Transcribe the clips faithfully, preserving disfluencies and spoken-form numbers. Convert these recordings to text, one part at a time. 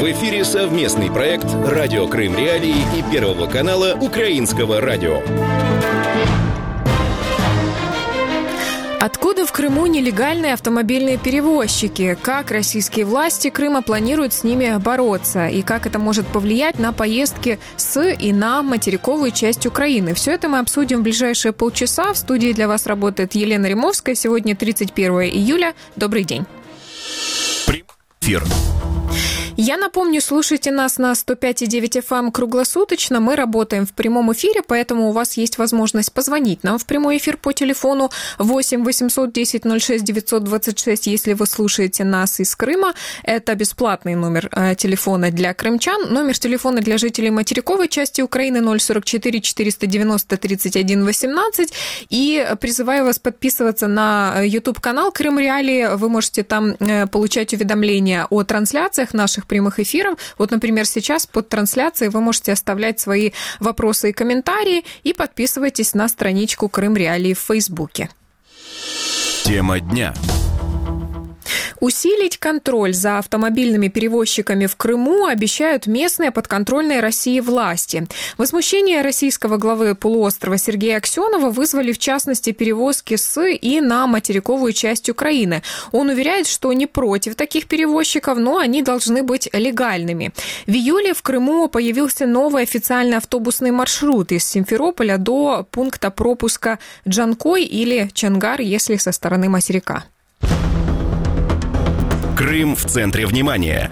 В эфире совместный проект «Радио Крым Реалии» и Первого канала Украинского радио. Откуда в Крыму нелегальные автомобильные перевозчики? Как российские власти Крыма планируют с ними бороться? И как это может повлиять на поездки с и на материковую часть Украины? Все это мы обсудим в ближайшие полчаса. В студии для вас работает Елена Римовская. Сегодня тридцать первое июля. Добрый день. Эфир. Я напомню, слушайте нас на сто пять и девять эф эм круглосуточно. Мы работаем в прямом эфире, поэтому у вас есть возможность позвонить нам в прямой эфир по телефону восемь восемьсот десять ноль шесть девятьсот двадцать шесть, если вы слушаете нас из Крыма. Это бесплатный номер э, телефона для крымчан. Номер телефона для жителей материковой части Украины ноль сорок четыре четыреста девяносто тридцать один восемнадцать. И призываю вас подписываться на YouTube-канал Крым Реалии. Вы можете там э, получать уведомления о трансляциях наших прямых эфиров. Вот, например, сейчас под трансляцией вы можете оставлять свои вопросы и комментарии и подписывайтесь на страничку Крым Реалии в Фейсбуке. Тема дня. Усилить контроль за автомобильными перевозчиками в Крыму обещают местные подконтрольные России власти. Возмущение российского главы полуострова Сергея Аксенова вызвали, в частности, перевозки с и на материковую часть Украины. Он уверяет, что не против таких перевозчиков, но они должны быть легальными. В июле в Крыму появился новый официальный автобусный маршрут из Симферополя до пункта пропуска Джанкой или Чангар, если со стороны материка. Крым в центре внимания.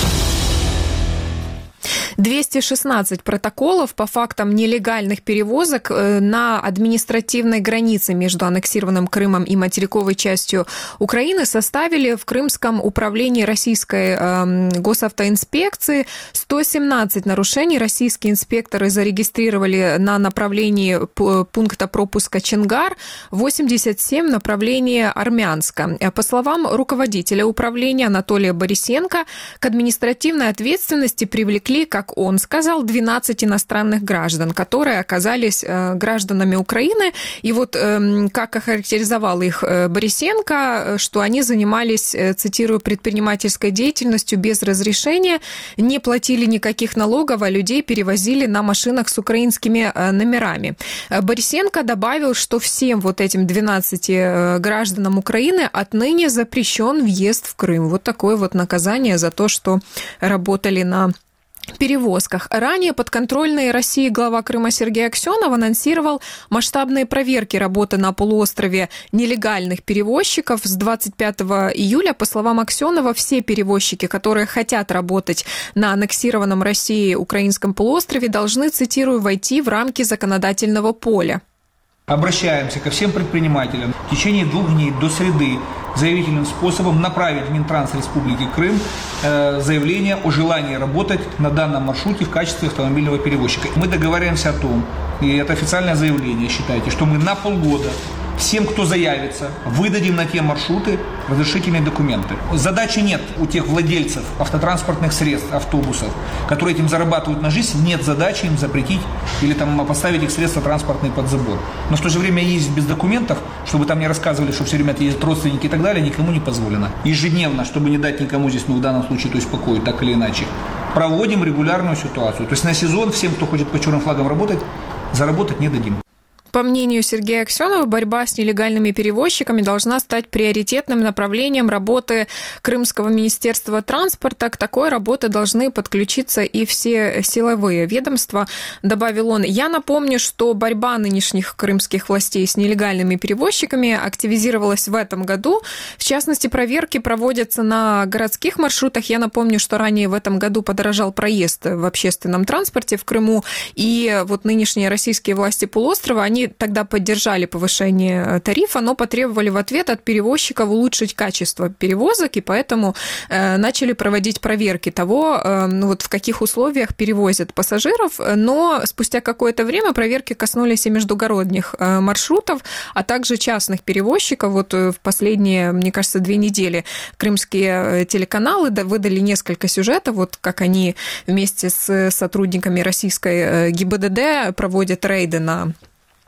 двести шестнадцать протоколов по фактам нелегальных перевозок на административной границе между аннексированным Крымом и материковой частью Украины составили в Крымском управлении российской э, госавтоинспекции. сто семнадцать нарушений российские инспекторы зарегистрировали на направлении пункта пропуска Чангар, восемьдесят семь в направлении Армянска. По словам руководителя управления Анатолия Борисенко, к административной ответственности привлекли, как он сказал, двенадцать иностранных граждан, которые оказались э, гражданами Украины. И вот э, как охарактеризовал их э, Борисенко, что они занимались, э, цитирую, предпринимательской деятельностью без разрешения, не платили никаких налогов, а людей перевозили на машинах с украинскими э, номерами. Борисенко добавил, что всем вот этим двенадцати э, гражданам Украины отныне запрещен въезд в Крым. Вот такое вот наказание за то, что работали на перевозках. Ранее подконтрольный России глава Крыма Сергей Аксенов анонсировал масштабные проверки работы на полуострове нелегальных перевозчиков с двадцать пятого июля. По словам Аксенова, все перевозчики, которые хотят работать на аннексированном Россией украинском полуострове, должны, цитирую, войти в рамки законодательного поля. Обращаемся ко всем предпринимателям в течение двух дней до среды заявительным способом направить в Минтранс Республики Крым э, заявление о желании работать на данном маршруте в качестве автомобильного перевозчика. Мы договариваемся о том, и это официальное заявление, считайте, что мы на полгода всем, кто заявится, выдадим на те маршруты разрешительные документы. Задачи нет у тех владельцев автотранспортных средств, автобусов, которые этим зарабатывают на жизнь, нет задачи им запретить или там поставить их средства транспортные под забор. Но в то же время ездить без документов, чтобы там не рассказывали, что все время ездят родственники и так далее, никому не позволено. Ежедневно, чтобы не дать никому здесь, ну в данном случае, то есть покой, так или иначе, проводим регулярную ситуацию. То есть на сезон всем, кто хочет по черным флагам работать, заработать не дадим. По мнению Сергея Аксенова, борьба с нелегальными перевозчиками должна стать приоритетным направлением работы Крымского министерства транспорта. К такой работе должны подключиться и все силовые ведомства, добавил он. Я напомню, что борьба нынешних крымских властей с нелегальными перевозчиками активизировалась в этом году. В частности, проверки проводятся на городских маршрутах. Я напомню, что ранее в этом году подорожал проезд в общественном транспорте в Крыму. И вот нынешние российские власти полуострова, они тогда поддержали повышение тарифа, но потребовали в ответ от перевозчиков улучшить качество перевозок, и поэтому э, начали проводить проверки того, э, ну, вот в каких условиях перевозят пассажиров, но спустя какое-то время проверки коснулись и междугородних э, маршрутов, а также частных перевозчиков. Вот в последние, мне кажется, две недели крымские телеканалы выдали несколько сюжетов, вот как они вместе с сотрудниками российской ГИБДД проводят рейды на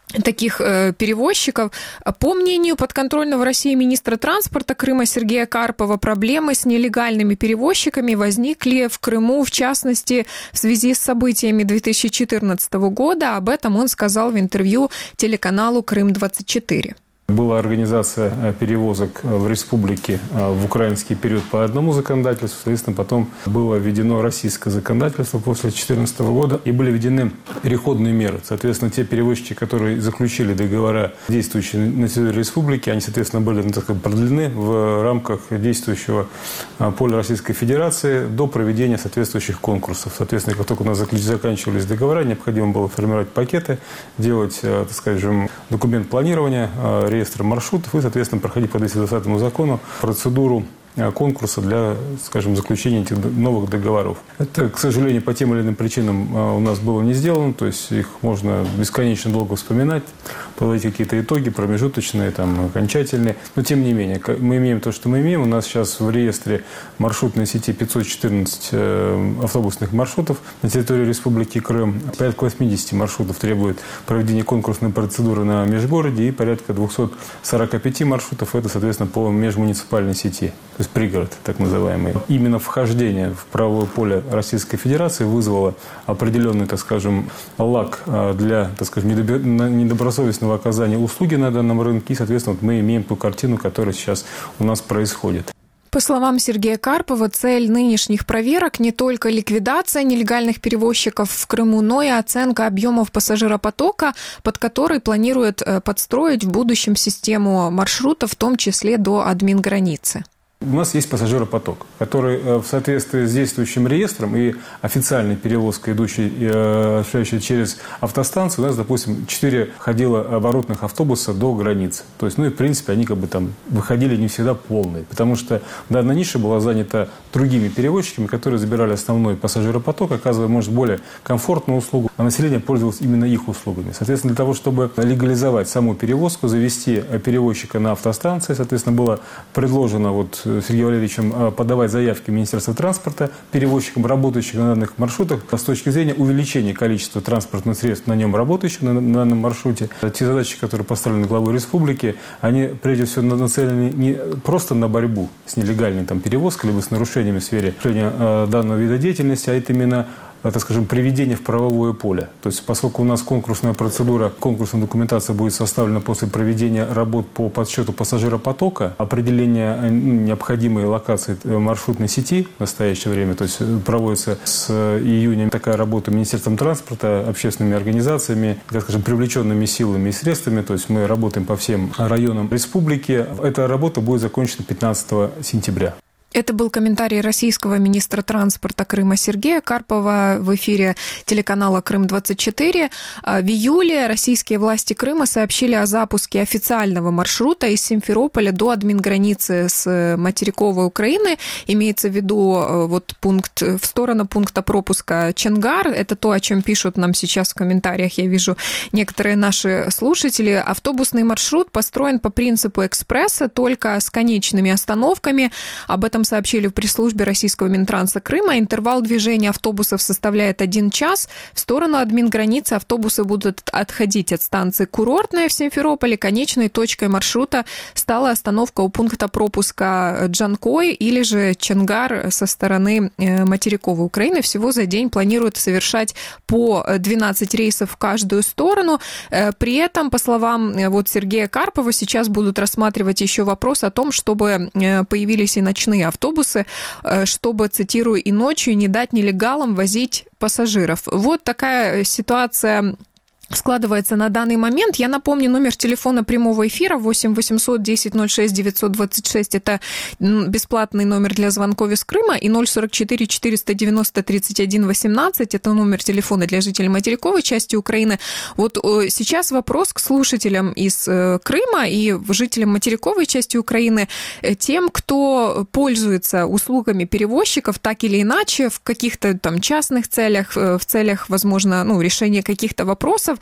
таких э, перевозчиков. По мнению подконтрольного России министра транспорта Крыма Сергея Карпова, проблемы с нелегальными перевозчиками возникли в Крыму, в частности, в связи с событиями две тысячи четырнадцатого года. Об этом он сказал в интервью телеканалу Крым двадцать четыре. Была организация перевозок в республике в украинский период по одному законодательству, соответственно, потом было введено российское законодательство после две тысячи четырнадцатого года, и были введены переходные меры. Соответственно, те перевозчики, которые заключили договора, действующие на территории республики, они, соответственно, были, ну, так сказать, продлены в рамках действующего поля Российской Федерации до проведения соответствующих конкурсов. Соответственно, как только у нас заканчивались договора, необходимо было формировать пакеты, делать, так скажем, документ планирования, реестр маршрутов и, соответственно, проходить по двести двадцатому закону процедуру конкурса для, скажем, заключения этих новых договоров. Это, к сожалению, по тем или иным причинам у нас было не сделано, то есть их можно бесконечно долго вспоминать, подводить какие-то итоги промежуточные, там, окончательные, но тем не менее, мы имеем то, что мы имеем. У нас сейчас в реестре маршрутной сети пятьсот четырнадцать автобусных маршрутов на территории Республики Крым, порядка восьмидесяти маршрутов требует проведения конкурсной процедуры на межгороде и порядка двухсот сорока пяти маршрутов, это, соответственно, по межмуниципальной сети. То есть пригород, так называемый. Именно вхождение в правовое поле Российской Федерации вызвало определенный, так скажем, лаг для, так скажем, недобросовестного оказания услуги на данном рынке. И, соответственно, мы имеем ту картину, которая сейчас у нас происходит. По словам Сергея Карпова, цель нынешних проверок не только ликвидация нелегальных перевозчиков в Крыму, но и оценка объемов пассажиропотока, под который планирует подстроить в будущем систему маршрутов, в том числе до админграницы. У нас есть пассажиропоток, который в соответствии с действующим реестром и официальной перевозкой, идущей осуществляющей через автостанцию, у нас, допустим, четыре ходило оборотных автобуса до границы. То есть, ну и в принципе они как бы там выходили не всегда полные, потому что данная ниша была занята другими перевозчиками, которые забирали основной пассажиропоток, оказывая, может, более комфортную услугу, а население пользовалось именно их услугами. Соответственно, для того, чтобы легализовать саму перевозку, завести перевозчика на автостанции, соответственно, было предложено вот Сергеем Валерьевичем подавать заявки в Министерство транспорта перевозчикам, работающих на данных маршрутах, с точки зрения увеличения количества транспортных средств на нем работающих на, на данном маршруте. Те задачи, которые поставлены главой республики, они прежде всего нацелены не просто на борьбу с нелегальной там, перевозкой, либо с нарушениями в сфере э, данного вида деятельности, а это именно, так скажем, приведение в правовое поле. То есть, поскольку у нас конкурсная процедура, конкурсная документация будет составлена после проведения работ по подсчету пассажиропотока, определения необходимой локации маршрутной сети в настоящее время, то есть проводится с июня такая работа Министерством транспорта, общественными организациями, так скажем, привлеченными силами и средствами, то есть мы работаем по всем районам республики. Эта работа будет закончена пятнадцатого сентября. Это был комментарий российского министра транспорта Крыма Сергея Карпова в эфире телеканала Крым двадцать четыре. В июле российские власти Крыма сообщили о запуске официального маршрута из Симферополя до админграницы с материковой Украины. Имеется в виду вот пункт в сторону пункта пропуска Чонгар. Это то, о чем пишут нам сейчас в комментариях. Я вижу некоторые наши слушатели. Автобусный маршрут построен по принципу экспресса, только с конечными остановками. Об этом сообщили в пресс-службе российского Минтранса Крыма. Интервал движения автобусов составляет один час. В сторону админграницы автобусы будут отходить от станции Курортная в Симферополе. Конечной точкой маршрута стала остановка у пункта пропуска Джанкой или же Чонгар со стороны материковой Украины. Всего за день планируют совершать по двенадцать рейсов в каждую сторону. При этом, по словам вот Сергея Карпова, сейчас будут рассматривать еще вопрос о том, чтобы появились и ночные автобусы, чтобы, цитирую, и ночью не дать нелегалам возить пассажиров. Вот такая ситуация складывается на данный момент. Я напомню, номер телефона прямого эфира восемь восемьсот десять ноль шесть девятьсот двадцать шесть. Это бесплатный номер для звонков из Крыма. И ноль сорок четыре четыреста девяносто тридцать один восемнадцать. Это номер телефона для жителей материковой части Украины. Вот сейчас вопрос к слушателям из Крыма и жителям материковой части Украины, тем, кто пользуется услугами перевозчиков так или иначе в каких-то там частных целях, в целях, возможно, ну, решения каких-то вопросов.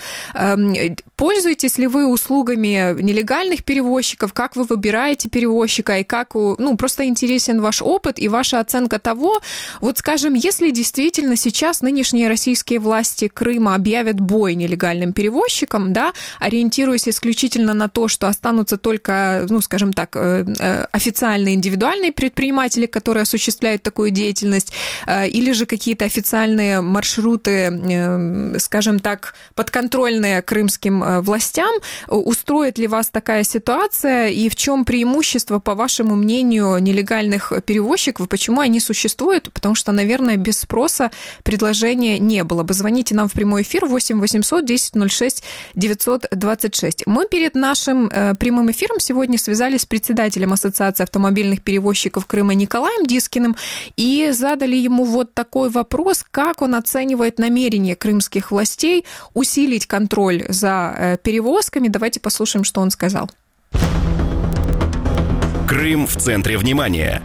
Пользуетесь ли вы услугами нелегальных перевозчиков? Как вы выбираете перевозчика? И как, ну, просто интересен ваш опыт и ваша оценка того, вот, скажем, если действительно сейчас нынешние российские власти Крыма объявят бой нелегальным перевозчикам, да, ориентируясь исключительно на то, что останутся только, ну, скажем так, официальные индивидуальные предприниматели, которые осуществляют такую деятельность, или же какие-то официальные маршруты, скажем так, подконтрольные крымским властям. Устроит ли вас такая ситуация и в чем преимущество, по вашему мнению, нелегальных перевозчиков, почему они существуют? Потому что, наверное, без спроса предложения не было бы. Звоните нам в прямой эфир восемь восемьсот десять ноль шесть девятьсот двадцать шесть. Мы перед нашим э, прямым эфиром сегодня связались с председателем Ассоциации автомобильных перевозчиков Крыма Николаем Дискиным и задали ему вот такой вопрос, как он оценивает намерение крымских властей усилить контроль за э, перевозками. Давайте послушаем, что он сказал. Крым в центре внимания.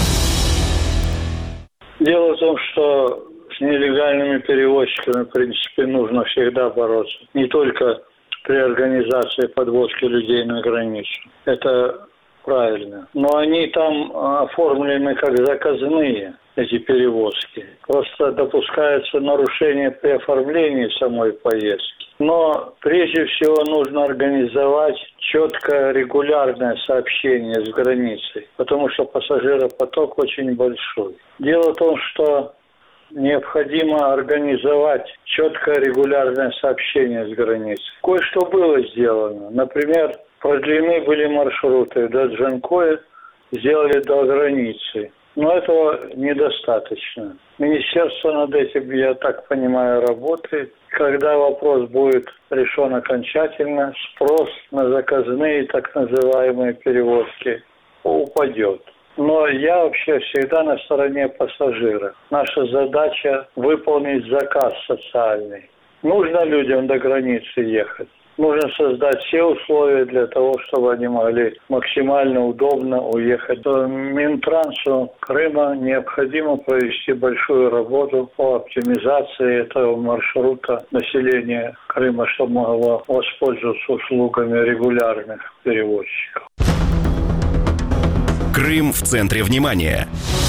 Дело в том, что с нелегальными перевозчиками, в принципе, нужно всегда бороться. Не только при организации подвозки людей на границу. Это правильно. Но они там оформлены как заказные, эти перевозки. Просто допускается нарушение при оформлении самой поездки. Но прежде всего нужно организовать четкое регулярное сообщение с границей, потому что пассажиропоток очень большой. Дело в том, что необходимо организовать четкое регулярное сообщение с границей. Кое-что было сделано. Например, продлены были маршруты до Джанкоя, сделали до границы. Но этого недостаточно. Министерство над этим, я так понимаю, работает. Когда вопрос будет решен окончательно, спрос на заказные так называемые перевозки упадет. Но я вообще всегда на стороне пассажира. Наша задача выполнить заказ социальный. Нужно людям до границы ехать. Нужно создать все условия для того, чтобы они могли максимально удобно уехать. Минтрансу Крыма необходимо провести большую работу по оптимизации этого маршрута населения Крыма, чтобы могло воспользоваться услугами регулярных перевозчиков. Крым в центре внимания.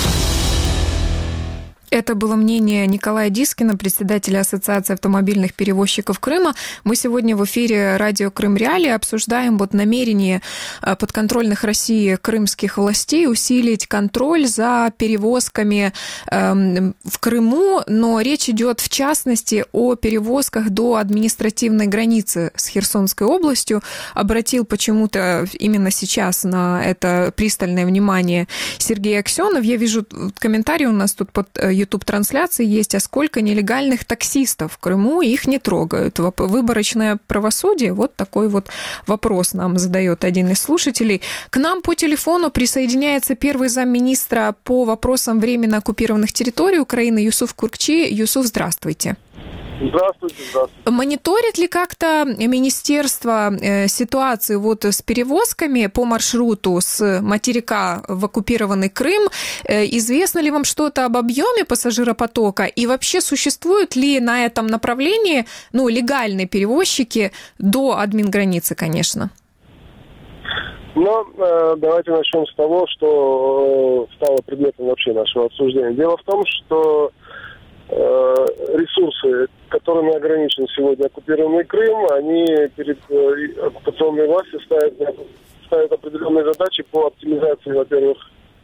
Это было мнение Николая Дискина, председателя Ассоциации автомобильных перевозчиков Крыма. Мы сегодня в эфире радио Крым Реалии обсуждаем вот намерение подконтрольных России крымских властей усилить контроль за перевозками в Крыму, но речь идет в частности о перевозках до административной границы с Херсонской областью. Обратил почему-то именно сейчас на это пристальное внимание Сергей Аксенов. Я вижу комментарий у нас тут под YouTube-трансляции есть, а сколько нелегальных таксистов в Крыму, их не трогают. Выборочное правосудие? Вот такой вот вопрос нам задает один из слушателей. К нам по телефону присоединяется первый замминистра по вопросам временно оккупированных территорий Украины Юсуф Куркчи. Юсуф, здравствуйте. Здравствуйте, здравствуйте. Мониторит ли как-то министерство ситуацию вот с перевозками по маршруту с материка в оккупированный Крым? Известно ли вам что-то об объеме пассажиропотока? И вообще существуют ли на этом направлении, ну, легальные перевозчики до админграницы, конечно? Ну, давайте начнем с того, что стало предметом вообще нашего обсуждения. Дело в том, что ресурсы, которыми ограничен сегодня оккупированный Крым, они перед оккупационной властью ставят, ставят определенные задачи по оптимизации, во-первых,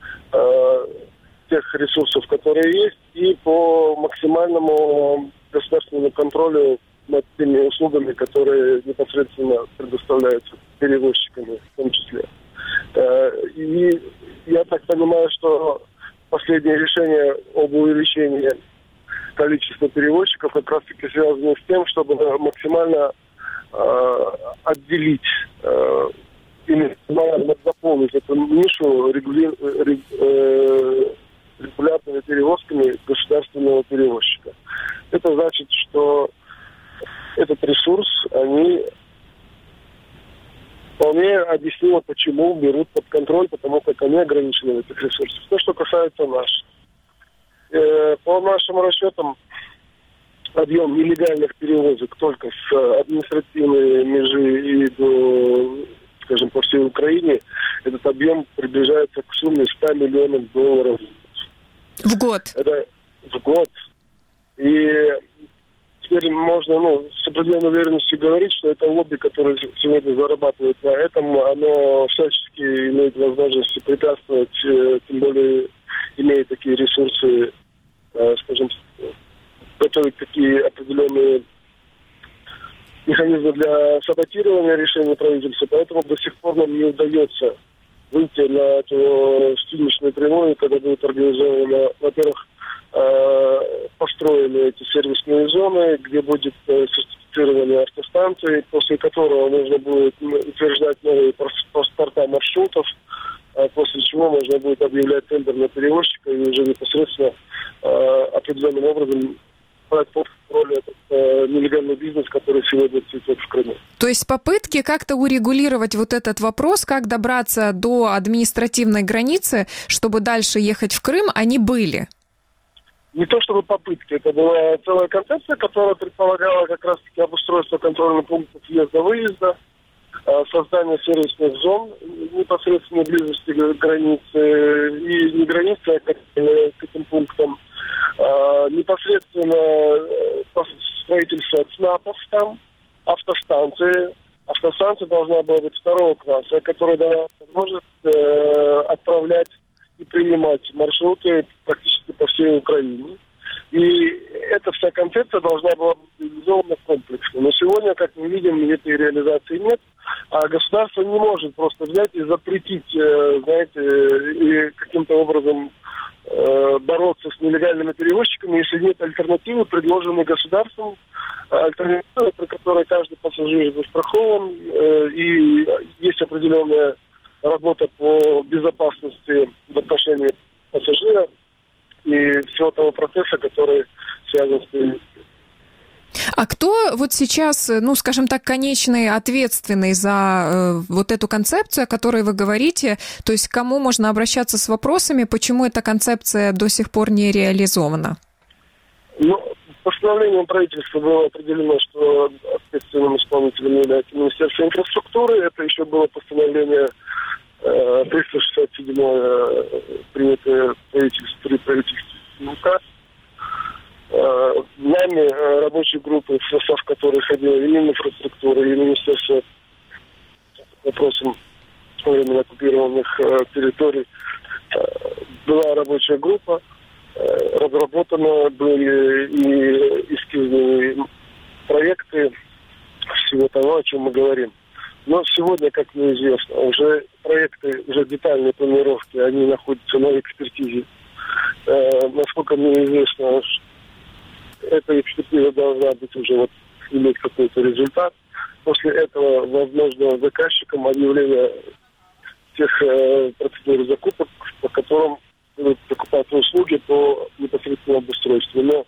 тех ресурсов, которые есть, и по максимальному государственному контролю над теми услугами, которые непосредственно предоставляются перевозчиками в том числе. И я так понимаю, что последнее решение об увеличении количество перевозчиков как раз-таки связано с тем, чтобы максимально э, отделить э, и максимально заполнить эту нишу регули... рег... э, регулярными перевозками государственного перевозчика. Это значит, что этот ресурс, они вполне объяснимо, почему берут под контроль, потому как они ограничены в этих ресурсах. То, что касается нас. По нашим расчетам, объем нелегальных перевозок только с административной межи и до, скажем, по всей Украине, этот объем приближается к сумме ста миллионов долларов. В год? Это в год. И теперь можно, ну, с определенной уверенностью говорить, что это лобби, которое сегодня зарабатывает на этом, оно всячески имеет возможность препятствовать, тем более имея такие ресурсы, скажем, готовить такие определенные механизмы для саботирования решений правительства. Поэтому до сих пор нам не удается выйти на эту финишную прямую, когда будет организовано, во-первых, построены эти сервисные зоны, где будет сертифицирование автостанций, после которого нужно будет утверждать новые паспорта маршрутов, после чего можно будет объявлять тендер на перевозчика и уже непосредственно определенным образом брать под контроль этот э, нелегальный бизнес, который сегодня цветет в Крыму. То есть попытки как-то урегулировать вот этот вопрос, как добраться до административной границы, чтобы дальше ехать в Крым, они были? Не то чтобы попытки, это была целая концепция, которая предполагала как раз-таки обустройство контрольных пунктов въезда-выезда, создание сервисных зон непосредственно близости к границе, и не границы, а к, к этим пунктам, непосредственно строительство ЦНАПов там, автостанции. Автостанция должна была быть второго класса, которая дала возможность э, отправлять и принимать маршруты практически по всей Украине. И эта вся концепция должна была быть реализована комплексно. Но сегодня, как мы видим, этой реализации нет. А государство не может просто взять и запретить, э, знаете, и каким-то образом э, бороться с нелегальными перевозчиками, если нет альтернативы, предложенной государством, альтернативы, при которой каждый пассажир застрахован, э, и есть определенная работа по безопасности в отношении пассажира и всего того процесса, который связан с перевозкой. А кто вот сейчас, ну, скажем так, конечный, ответственный за э, вот эту концепцию, о которой вы говорите? То есть к кому можно обращаться с вопросами, почему эта концепция до сих пор не реализована? Ну, постановлением правительства было определено, что ответственным исполнителем является Министерство инфраструктуры. Это еще было постановление э, триста шестьдесят седьмое, принятое правительством, при правительстве указ. Нами, рабочей группы, в состав которой ходила и Мининфраструктура, и Министерство по вопросам временно оккупированных территорий, была рабочая группа, разработаны были и эскизные проекты всего того, о чем мы говорим. Но сегодня, как мне известно, уже проекты, уже детальные планировки, они находятся на экспертизе. Насколько мне известно, эта экспертиза должна быть уже вот иметь какой-то результат. После этого, возможно, заказчикам объявление тех э, процедур закупок, по которым будут закупаться услуги по непосредственному обустройству. Но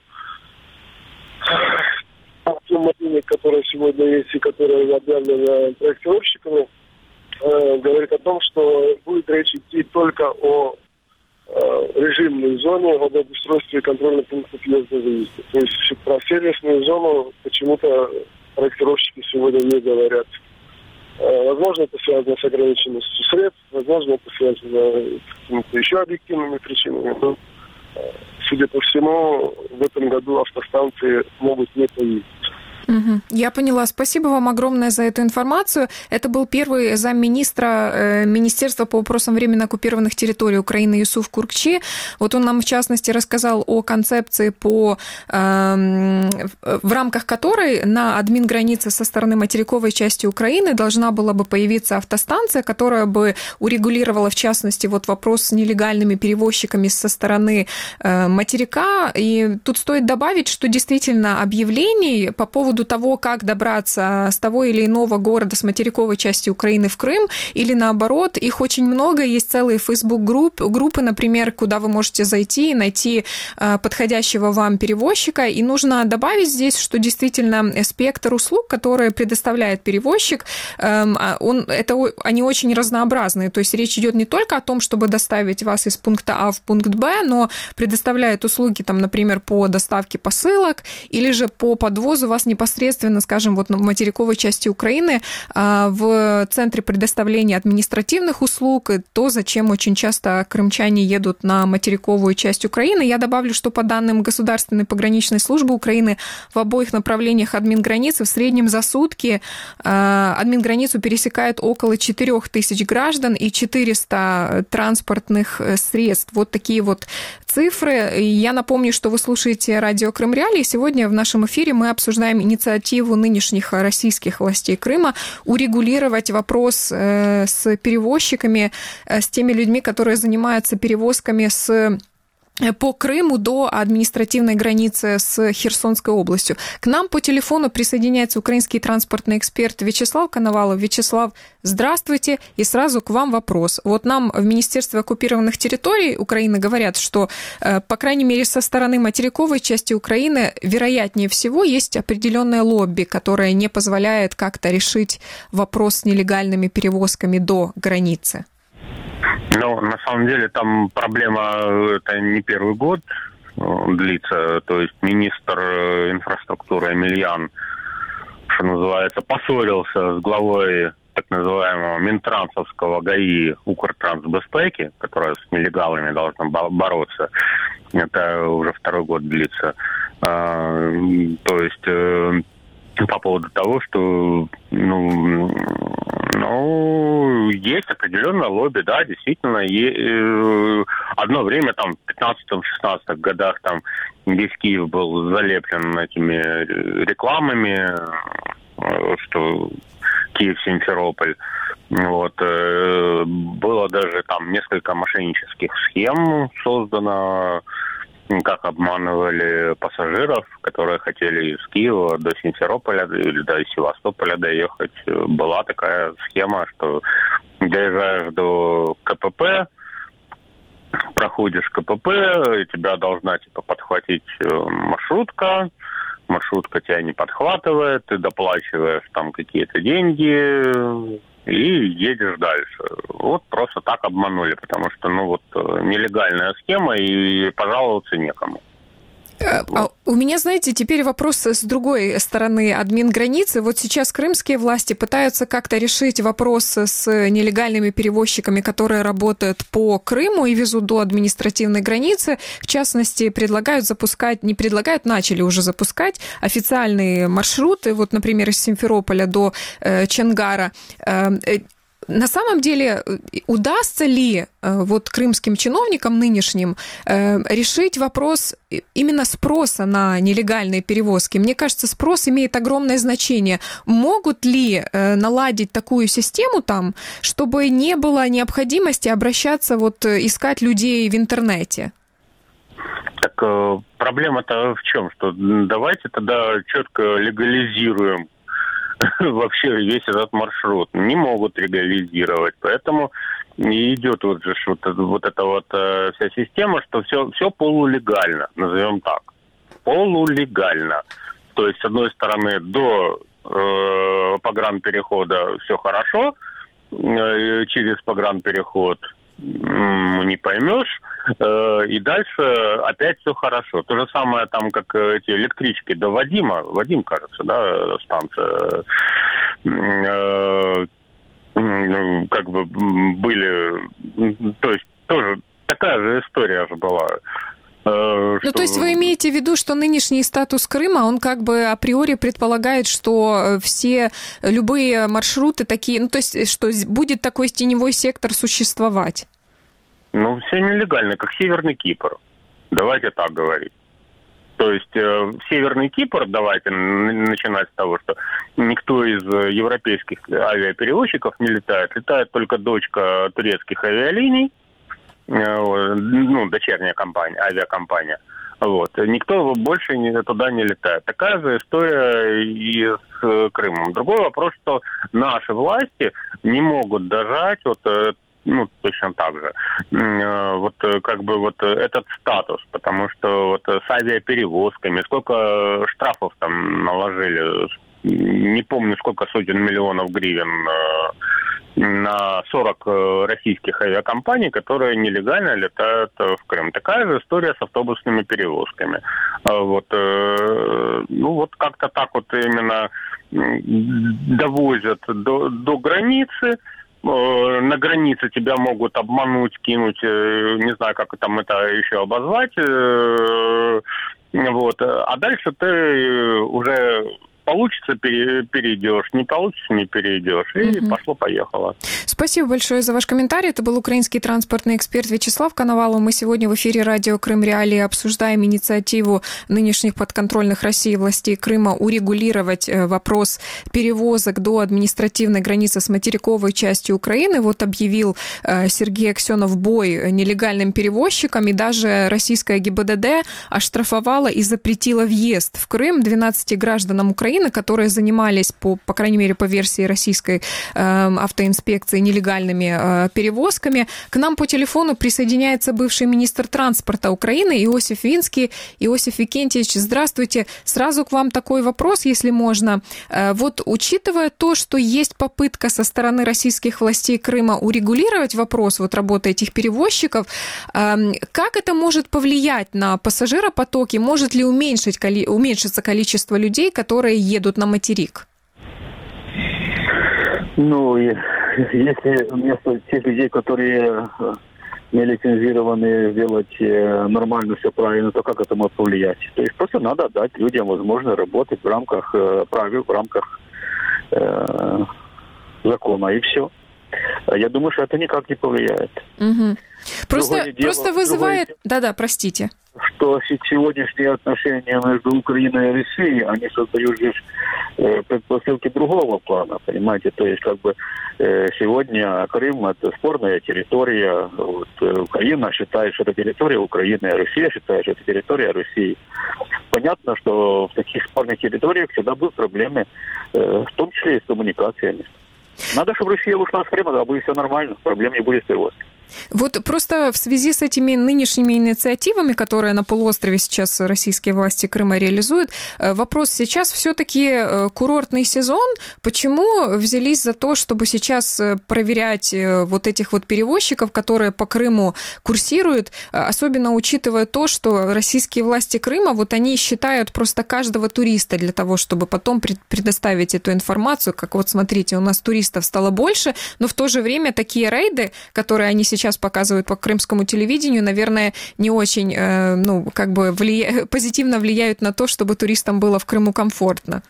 сумма денег, которая сегодня есть и которая объявлена проектировщиками, э, говорит о том, что будет речь идти только о режимной зоне об обустройстве контрольных пунктов въезда-выезда. То есть про сервисную зону почему-то проектировщики сегодня не говорят. Возможно, это связано с ограниченностью средств, возможно, это связано с какими-то еще объективными причинами. Но, судя по всему, в этом году автостанции могут не появиться. Угу. Я поняла. Спасибо вам огромное за эту информацию. Это был первый замминистра э, Министерства по вопросам временно оккупированных территорий Украины Юсуф Куркчи. Вот он нам, в частности, рассказал о концепции, по, э, в рамках которой на админгранице со стороны материковой части Украины должна была бы появиться автостанция, которая бы урегулировала, в частности, вот вопрос с нелегальными перевозчиками со стороны э, материка. И тут стоит добавить, что действительно объявлений по поводу поводу того, как добраться с того или иного города, с материковой части Украины в Крым, или наоборот, их очень много, есть целые Facebook-группы, группы, например, куда вы можете зайти и найти подходящего вам перевозчика, и нужно добавить здесь, что действительно спектр услуг, которые предоставляет перевозчик, он, это, они очень разнообразные, то есть речь идет не только о том, чтобы доставить вас из пункта А в пункт Б, но предоставляет услуги, там, например, по доставке посылок или же по подвозу вас непосредственно, скажем, вот в материковой части Украины в центре предоставления административных услуг, то, зачем очень часто крымчане едут на материковую часть Украины. Я добавлю, что по данным Государственной пограничной службы Украины в обоих направлениях админграницы в среднем за сутки админграницу пересекает около четырех тысяч граждан и четыреста транспортных средств. Вот такие вот цифры. Я напомню, что вы слушаете радио Крым Реалии. Сегодня в нашем эфире мы обсуждаем инициативу нынешних российских властей Крыма урегулировать вопрос с перевозчиками, с теми людьми, которые занимаются перевозками с по Крыму до административной границы с Херсонской областью. К нам по телефону присоединяется украинский транспортный эксперт Вячеслав Коновалов. Вячеслав, здравствуйте. И сразу к вам вопрос. Вот нам в Министерстве оккупированных территорий Украины говорят, что, по крайней мере, со стороны материковой части Украины, вероятнее всего, есть определенное лобби, которое не позволяет как-то решить вопрос с нелегальными перевозками до границы. Ну, на самом деле, там проблема это не первый год длится. То есть министр инфраструктуры Емельян, что называется, поссорился с главой так называемого Минтрансовского ГАИ Укртрансбезпеки, которая с нелегалами должна бороться. Это уже второй год длится. То есть по поводу того, что ну, ну, есть определенное лобби, да, действительно. Е- одно время, там, в пятнадцатом-шестнадцатом годах, там, весь Киев был залеплен этими рекламами, что Киев-Симферополь. Вот. Было даже там несколько мошеннических схем создано, как обманывали пассажиров, которые хотели из Киева до Симферополя или до Севастополя доехать. Была такая схема, что доезжаешь до КПП, проходишь КПП, и тебя должна типа подхватить маршрутка, маршрутка тебя не подхватывает, ты доплачиваешь там какие-то деньги и едешь дальше. Вот просто так обманули, потому что, ну вот, нелегальная схема, и пожаловаться некому. А у меня, знаете, теперь вопрос с другой стороны админграницы. Вот сейчас крымские власти пытаются как-то решить вопрос с нелегальными перевозчиками, которые работают по Крыму и везут до административной границы. В частности, предлагают запускать, не предлагают, начали уже запускать официальные маршруты, вот, например, из Симферополя до э, Чонгара. Э, На самом деле, удастся ли вот крымским чиновникам нынешним решить вопрос именно спроса на нелегальные перевозки? Мне кажется, спрос имеет огромное значение. Могут ли наладить такую систему там, чтобы не было необходимости обращаться, вот искать людей в интернете? Так проблема-то в чем? Что давайте тогда четко легализируем вообще весь этот маршрут. Не могут легализировать, поэтому и идет вот, же, вот, вот эта вот э, вся система, что все, все полулегально, назовем так. Полулегально. То есть, с одной стороны, до э, погранперехода все хорошо, э, через погранпереход э, не поймешь, э, и дальше опять все хорошо. То же самое там, как эти электрички до Вадима, Вадим, кажется, да, станция, э, э, как бы были, то есть тоже такая же история же была. Ну, что... то есть вы имеете в виду, что нынешний статус Крыма, он как бы априори предполагает, что все, любые маршруты такие, ну, то есть, что будет такой теневой сектор существовать? Ну, все нелегально, как Северный Кипр. Давайте так говорить. То есть, э, Северный Кипр, давайте начинать с того, что никто из европейских авиаперевозчиков не летает. Летает только дочка турецких авиалиний, ну, дочерняя компания, авиакомпания. Вот. Никто больше не, туда не летает. Такая же история и с Крымом. Другой вопрос, что наши власти не могут дожать вот, ну, точно так же, вот как бы вот этот статус, потому что вот с авиаперевозками, сколько штрафов там наложили, не помню, сколько сотен миллионов гривен на сорок российских авиакомпаний, которые нелегально летают в Крым. Такая же история с автобусными перевозками. Вот, ну вот как-то так вот именно довозят до, до границы. На границе тебя могут обмануть, кинуть, не знаю, как там это еще обозвать. Вот. А дальше ты уже... Получится, перейдешь, не получится, не перейдешь. И угу. пошло-поехало. Спасибо большое за ваш комментарий. Это был украинский транспортный эксперт Вячеслав Коновалов. Мы сегодня в эфире радио «Крым Реалии» обсуждаем инициативу нынешних подконтрольных России властей Крыма урегулировать вопрос перевозок до административной границы с материковой частью Украины. Вот объявил Сергей Аксенов бой нелегальным перевозчикам, и даже российская ГИБДД оштрафовала и запретила въезд в Крым двенадцати гражданам Украины, которые занимались, по, по крайней мере, по версии российской э, автоинспекции, нелегальными э, перевозками. К нам по телефону присоединяется бывший министр транспорта Украины Иосиф Винский. Иосиф Викентьевич, здравствуйте. Сразу к вам такой вопрос, если можно. Э, вот учитывая то, что есть попытка со стороны российских властей Крыма урегулировать вопрос вот работы этих перевозчиков, э, как это может повлиять на пассажиропотоки? Может ли уменьшить, уменьшиться количество людей, которые едут на материк? Ну, если вместо тех людей, которые не лицензированы, сделать нормально, все правильно, то как это может повлиять? То есть просто надо дать людям возможность работать в рамках правил, в рамках э, закона, и все. Я думаю, что это никак не повлияет. Угу. Просто, дело, просто вызывает... Другое... Да-да, простите. Что сегодняшние отношения между Украиной и Россией, они создают лишь э, предпосылки другого плана, понимаете? То есть, как бы, э, сегодня Крым – это спорная территория. Вот, э, Украина считает, что это территория Украины, а Россия считает, что это территория России. Понятно, что в таких спорных территориях всегда будут проблемы, э, в том числе и с коммуникациями. Надо, чтобы Россия ушла с Крыма, да, будет все нормально, проблем не будет с перевозкой. Вот просто в связи с этими нынешними инициативами, которые на полуострове сейчас российские власти Крыма реализуют, вопрос: сейчас все-таки курортный сезон. Почему взялись за то, чтобы сейчас проверять вот этих вот перевозчиков, которые по Крыму курсируют, особенно учитывая то, что российские власти Крыма, вот они считают просто каждого туриста для того, чтобы потом предоставить эту информацию, как вот смотрите, у нас туристов стало больше, но в то же время такие рейды, которые они сейчас сейчас показывают по крымскому телевидению, наверное, не очень, э, ну, как бы влия... позитивно влияют на то, чтобы туристам было в Крыму комфортно.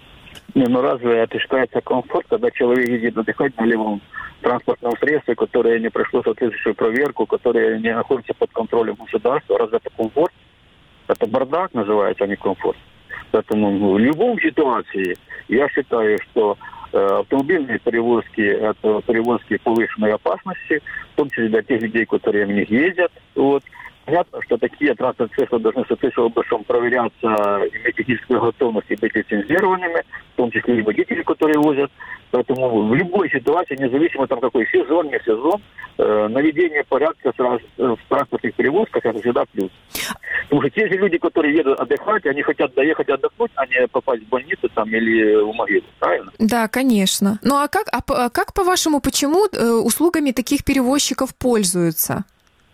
Не, ну разве отыскается комфорт, когда человек едет отдыхать на левом транспортном средстве, которое не прошло соответствующую проверку, которое не находится под контролем государства? Разве это комфорт? Это бардак называется, а не комфорт. Поэтому в любом ситуации я считаю, что автомобильные перевозки – это перевозки повышенной опасности, в том числе для тех людей, которые в них ездят. Вот. Понятно, что такие транспортные средства должны соответственно образом проверяться, иметь техническую готовность и быть лицензированными, в том числе и водители, которые возят. Поэтому в любой ситуации, независимо там какой сезон, не сезон, э, наведение порядка сразу в транспортных перевозках – это всегда плюс. Потому что те же люди, которые едут отдыхать, они хотят доехать отдохнуть, а не попасть в больницу там или в могилу, правильно? Да, конечно. Ну а как, а как по-вашему, почему э, услугами таких перевозчиков пользуются?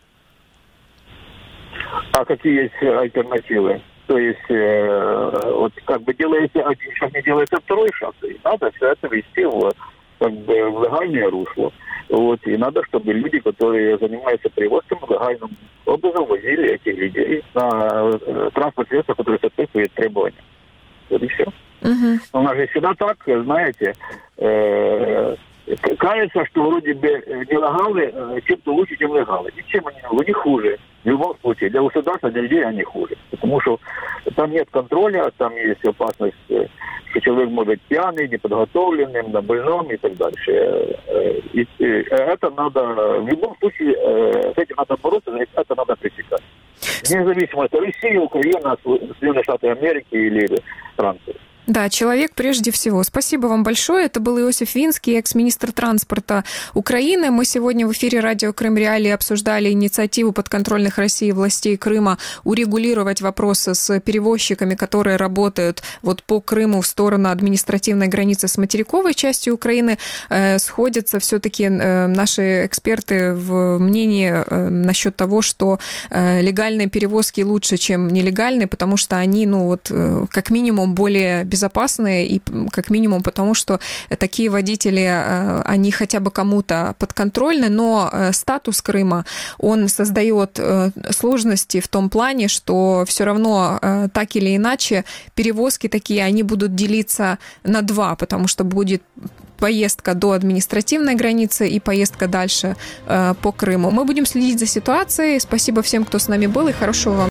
А какие есть альтернативы? То есть, э, вот как бы делаете один шаг, не делаете второй шаг. И надо все это вести в, как бы, в легальное русло. Вот, и надо, чтобы люди, которые занимаются перевозками, легальным образом возили этих людей на э, транспорт средства, которые соответствуют требованиям. Вот и все. Uh-huh. У нас же всегда так, знаете, э, кажется, что вроде бы нелегалы чем-то лучше, чем легалы. И чем они, они хуже. В любом случае, для государства, для людей они хуже. Потому что там нет контроля, там есть опасность, что человек может быть пьяный, неподготовленным, на больном и так дальше. И это надо, в любом случае, с этим надо бороться, это надо пресекать. Вне зависимости от России, Украины, Соединенные Штаты Америки или Франции. Да, человек прежде всего. Спасибо вам большое. Это был Иосиф Винский, экс-министр транспорта Украины. Мы сегодня в эфире радио Крым Реалии обсуждали инициативу подконтрольных России властей Крыма урегулировать вопросы с перевозчиками, которые работают вот по Крыму в сторону административной границы с материковой частью Украины. Сходятся все-таки наши эксперты в мнении насчет того, что легальные перевозки лучше, чем нелегальные, потому что они, ну вот, как минимум, более безопасные. безопасные, и как минимум потому, что такие водители, они хотя бы кому-то подконтрольны, но статус Крыма, он создает сложности в том плане, что все равно так или иначе перевозки такие, они будут делиться на два, потому что будет поездка до административной границы и поездка дальше по Крыму. Мы будем следить за ситуацией. Спасибо всем, кто с нами был, и хорошего вам